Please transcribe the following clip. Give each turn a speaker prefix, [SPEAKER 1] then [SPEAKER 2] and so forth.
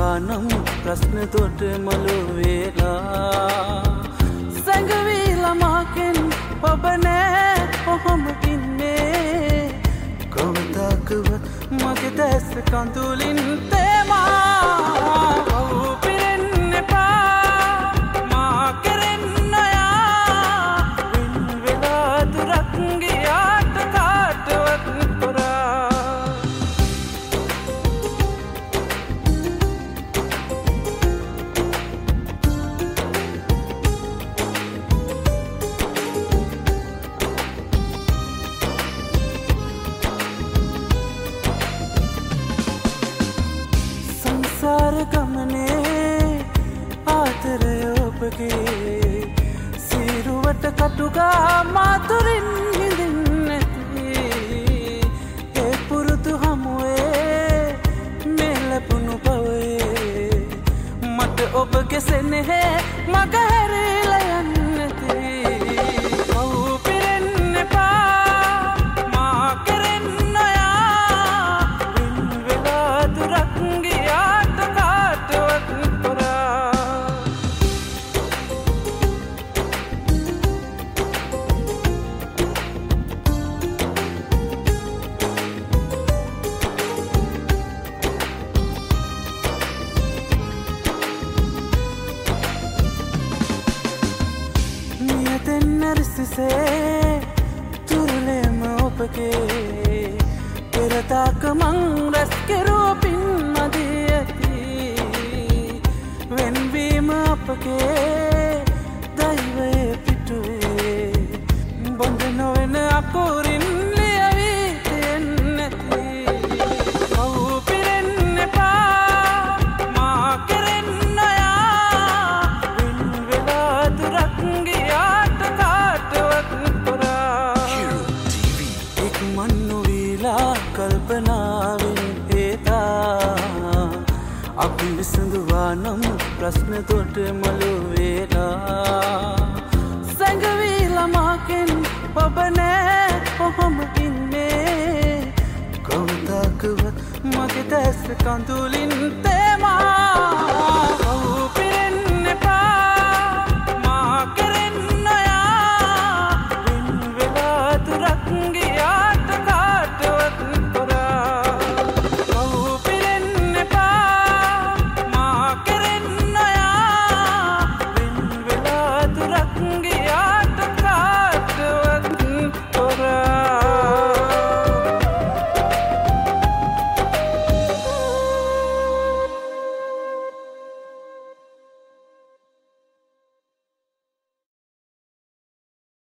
[SPEAKER 1] විසඳුවා නම් ප්‍රශ්න තොට මළු වේලා සංගවිලා මාකෙන් ඔබ නෑ කොහොම ඉන්නේ කවදාකවත් මගේ දැස් කඳුලින් තේමා ඔව් පිරෙන්න එපා මා කෙරෙන්න යා වින් වෙලා දුරක් ගියාට කාටවත් ගමනේ ආතරය ඔබගේ සිරුවට කටුගා මාතුරින් හිඳින්නැති ඒ පුරුදු හමුවේ මෙලපුුණු පවේ මට ඔබගේ සෙනෙහේ මග හැරිලා යන්නැති ඔව් පිරෙන්න එපා මා කෙරෙන්න යා වින් වෙලා දුරක් ගියාට නරසිසේ තුරුලෙම ඔබගේ පෙරතාක මං රැස් කෙරුව පින් මදී ඇති වෙන්වීම අපගේ දෛවයේ පිටුවේ බොඳ නොවෙන අකුරින් ලියවී තියෙන්නැති ඔව් පිරෙන්න එපා මා කෙරෙන්න යා වින් වෙලා දුරක් ගියාට කල්පනාවෙන් ඒතා අපි විසඳුවා නම් ප්‍රශ්න තොට මළු වේලා සංගවිලා මාකෙන් ඔබ නෑ කොහොම ඉන්නේ කවදාකවත් මගේ දැස් කඳුලින්